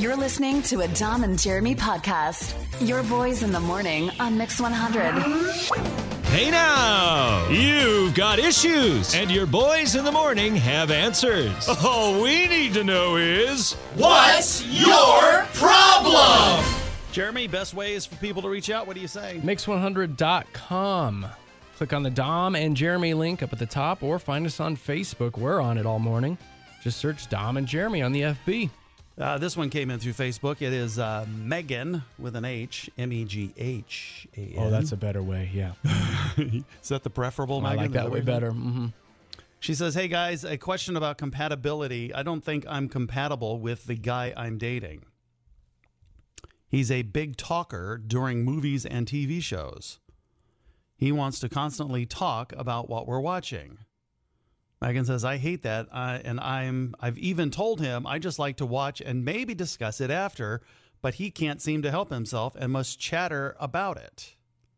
You're listening to a Dom and Jeremy podcast. Your boys in the morning on Mix 100. Hey now, you've got issues, and your boys in the morning have answers. All we need to know is, what's your problem? Jeremy, best ways for people to reach out. What do you say? Mix100.com. Click on the Dom and Jeremy link up at the top, or find us on Facebook. We're on it all morning. Just search Dom and Jeremy on the FB. This one came in through Facebook. It is Megan with an H, Meghan. Oh, that's a better way, yeah. Is that the preferable, Megan? I like that way better. Mm-hmm. She says, hey guys, a question about compatibility. I don't think I'm compatible with the guy I'm dating. He's a big talker during movies and TV shows. He wants to constantly talk about what we're watching. Megan says, I hate that, and I've even told him I just like to watch and maybe discuss it after, but he can't seem to help himself and must chatter about it.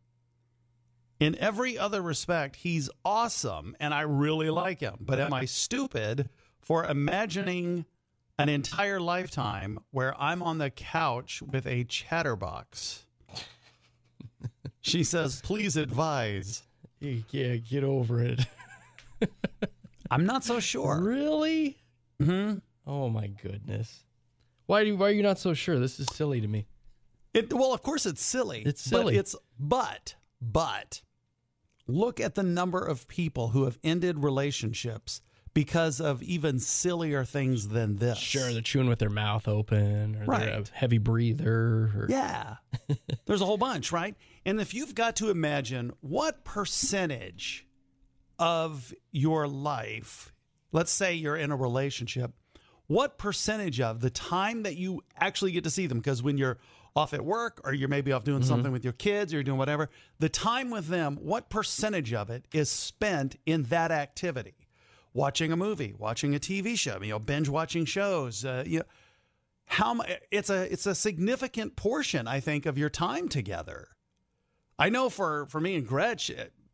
In every other respect, he's awesome, and I really like him. But am I stupid for imagining an entire lifetime where I'm on the couch with a chatterbox? She says, please advise. Yeah, get over it. I'm not so sure. Really? Mm-hmm. Oh, my goodness. Why are you not so sure? This is silly to me. Well, of course it's silly. It's silly. But look at the number of people who have ended relationships because of even sillier things than this. Sure, they're chewing with their mouth open, or they're a Right. heavy breather. Or... Yeah. There's a whole bunch, right? And if you've got to imagine what percentage of your life, let's say you're in a relationship, what percentage of the time that you actually get to see them, because when you're off at work or you're maybe off doing something with your kids or you're doing whatever, the time with them, what percentage of it is spent in that activity? Watching a movie, watching a TV show, binge watching shows, it's a significant portion, I think, of your time together. I know for me and Gretch,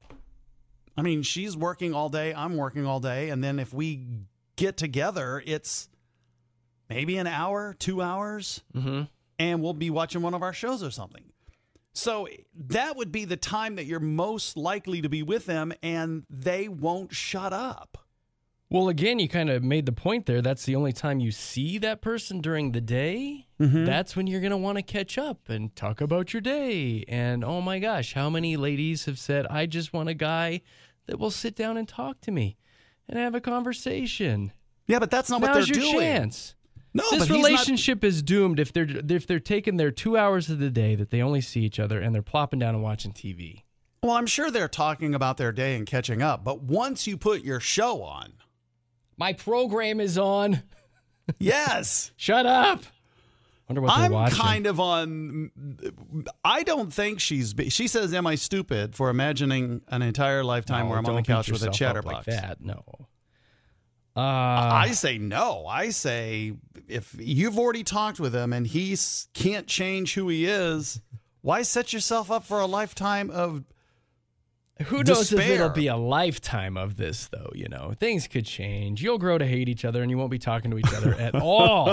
she's working all day, I'm working all day, and then if we get together, it's maybe an hour, 2 hours, and we'll be watching one of our shows or something. So that would be the time that you're most likely to be with them, and they won't shut up. Well, again, you kind of made the point there. That's the only time you see that person during the day. That's when you're going to want to catch up and talk about your day. And, oh, my gosh, how many ladies have said, I just want a guy that will sit down and talk to me and have a conversation. Yeah, but that's not what they're doing. Now's your chance. No, this but relationship is doomed if they're taking their 2 hours of the day that they only see each other and they're plopping down and watching TV. Well, I'm sure they're talking about their day and catching up. But once you put your show on. My program is on. Yes. Shut up. Wonder what they're watching. I'm kind of on. I don't think she says, am I stupid for imagining an entire lifetime where I'm on the couch with a chatterbox? Like that. No. I say no. I say if you've already talked with him and he can't change who he is, why set yourself up for a lifetime of Who knows despair? if it'll be a lifetime of this, though, Things could change. You'll grow to hate each other, and you won't be talking to each other at all.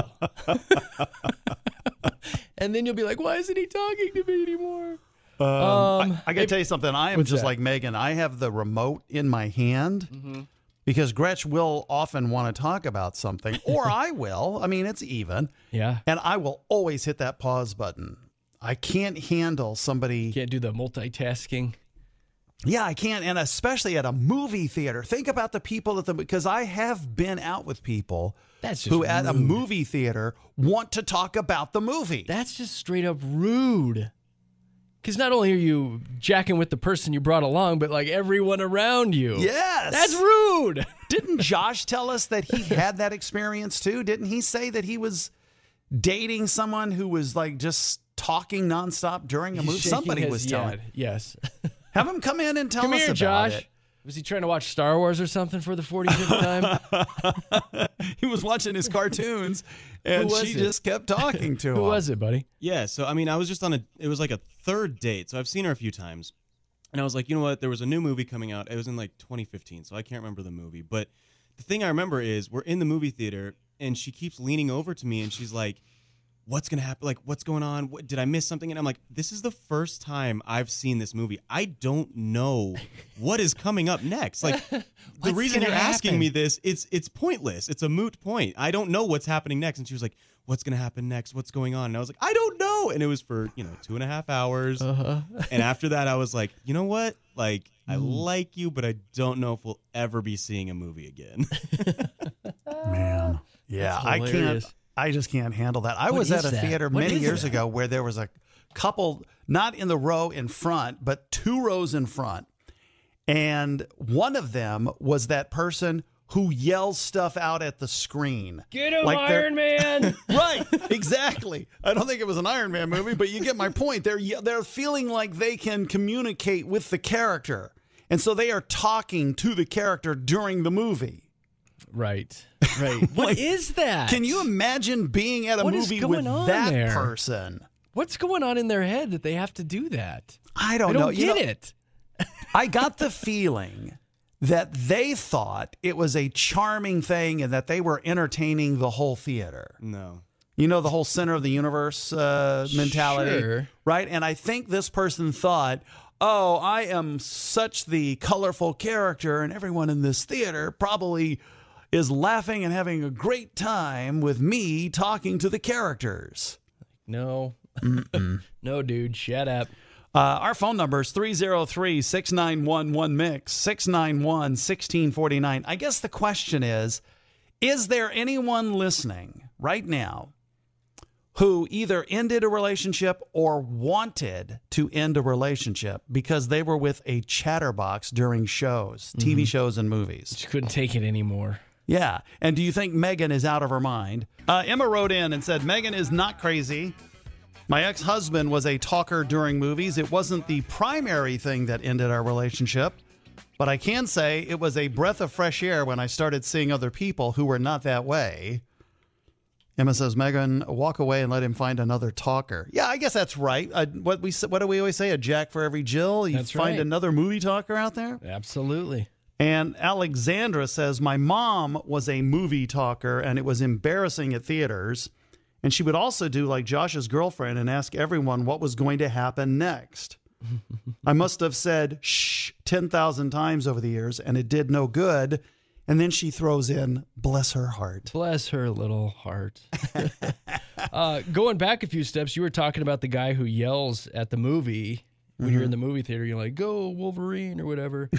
And then you'll be like, why isn't he talking to me anymore? I got to tell you something. I am just that? like Megan. I have the remote in my hand because Gretch will often want to talk about something, or I will. It's even. Yeah. And I will always hit that pause button. I can't handle somebody. Can't do the multitasking. Yeah, I can't. And especially at a movie theater. Think about the people because I have been out with people who at a movie theater want to talk about the movie. That's just straight up rude. Because not only are you jacking with the person you brought along, but like everyone around you. Yes. That's rude. Didn't Josh tell us that he had that experience too? Didn't he say that he was dating someone who was like just talking nonstop during a movie? Somebody was telling. Yes. Have him come in and tell Come us here, about Josh. it. Was he trying to watch Star Wars or something for the 45th time? He was watching his cartoons, and she just kept talking to him. Who was it, buddy? Yeah, so I was just it was like a third date, so I've seen her a few times. And I was like, you know what, there was a new movie coming out. It was in like 2015, so I can't remember the movie. But the thing I remember is we're in the movie theater, and she keeps leaning over to me, and she's like, what's going to happen? Like, what's going on? Did I miss something? And I'm like, this is the first time I've seen this movie. I don't know what is coming up next. Like, the reason you're asking me this, it's pointless. It's a moot point. I don't know what's happening next. And she was like, what's going to happen next? What's going on? And I was like, I don't know. And it was for, 2.5 hours. And after that, I was like, you know what? Like, I like you, but I don't know if we'll ever be seeing a movie again. Man. Yeah, I just can't handle that. I was at a theater many years ago where there was a couple, not in the row in front, but 2 rows in front. And one of them was that person who yells stuff out at the screen. Get him, like Iron Man! Right, exactly. I don't think it was an Iron Man movie, but you get my point. They're feeling like they can communicate with the character. And so they are talking to the character during the movie. Right. What is that? Can you imagine being at a movie with that person? What's going on in their head that they have to do that? I don't know. I don't get it. I got the feeling that they thought it was a charming thing and that they were entertaining the whole theater. No. The whole center of the universe mentality. Sure. Right? And I think this person thought, oh, I am such the colorful character and everyone in this theater probably is laughing and having a great time with me talking to the characters. No. No, dude, shut up. Our phone number is 303-6911-MIX, 691-1649. I guess the question is there anyone listening right now who either ended a relationship or wanted to end a relationship because they were with a chatterbox during shows, TV shows and movies? She couldn't take it anymore. Yeah. And do you think Megan is out of her mind? Emma wrote in and said, Megan is not crazy. My ex-husband was a talker during movies. It wasn't the primary thing that ended our relationship, but I can say it was a breath of fresh air when I started seeing other people who were not that way. Emma says, Megan, walk away and let him find another talker. Yeah, I guess that's right. What do we always say? A Jack for every Jill? You find another movie talker out there? Absolutely. And Alexandra says, my mom was a movie talker, and it was embarrassing at theaters. And she would also do like Josh's girlfriend and ask everyone what was going to happen next. I must have said, shh, 10,000 times over the years, and it did no good. And then she throws in, bless her heart. Bless her little heart. Going back a few steps, you were talking about the guy who yells at the movie when you're in the movie theater. You're like, go Wolverine or whatever.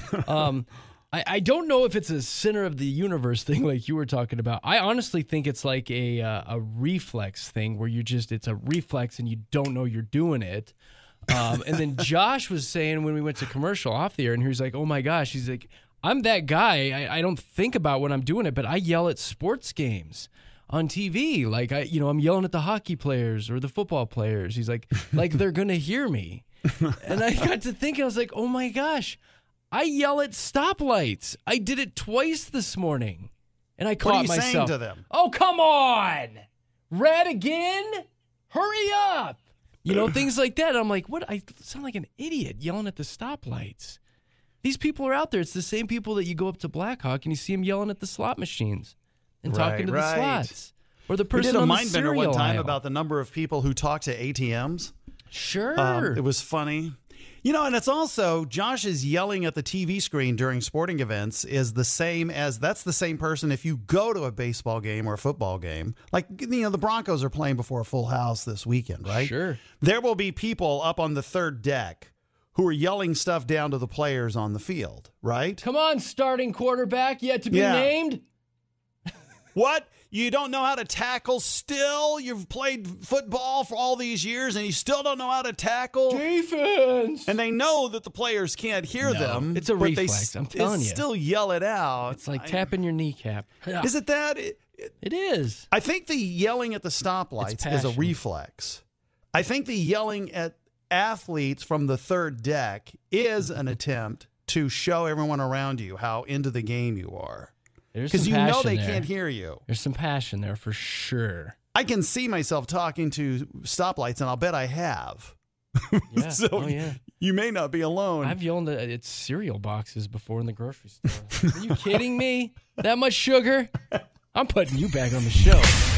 I don't know if it's a center of the universe thing like you were talking about. I honestly think it's like a reflex thing where it's a reflex and you don't know you're doing it. And then Josh was saying when we went to commercial off the air, and he was like, oh my gosh, he's like, I'm that guy. I don't think about when I'm doing it, but I yell at sports games on TV. Like, I'm yelling at the hockey players or the football players. He's like they're going to hear me. And I got to thinking, I was like, oh my gosh, I yell at stoplights. I did it twice this morning. And I caught myself. What are you saying to them? Oh, come on. Red again? Hurry up. Things like that. And I'm like, what? I sound like an idiot yelling at the stoplights. These people are out there. It's the same people that you go up to Blackhawk and you see them yelling at the slot machines and talking to the slots. Or the person on the cereal aisle. We did a mind bender one time about the number of people who talk to ATMs. Sure. It was funny. And it's also, Josh is yelling at the TV screen during sporting events is the same as, that's the same person if you go to a baseball game or a football game. Like, the Broncos are playing before a full house this weekend, right? Sure. There will be people up on the third deck who are yelling stuff down to the players on the field, right? Come on, starting quarterback, yet to be named. What? You don't know how to tackle still? You've played football for all these years and you still don't know how to tackle? Defense! And they know that the players can't hear them. It's a reflex, I'm telling you. They still yell it out. It's like tapping your kneecap. Is it that? It is. I think the yelling at the stoplights is a reflex. I think the yelling at athletes from the third deck is an attempt to show everyone around you how into the game you are. Because they can't hear you. There's some passion there for sure. I can see myself talking to stoplights, and I'll bet I have. Yeah. So you may not be alone. I've yelled at cereal boxes before in the grocery store. Are you kidding me? That much sugar? I'm putting you back on the show.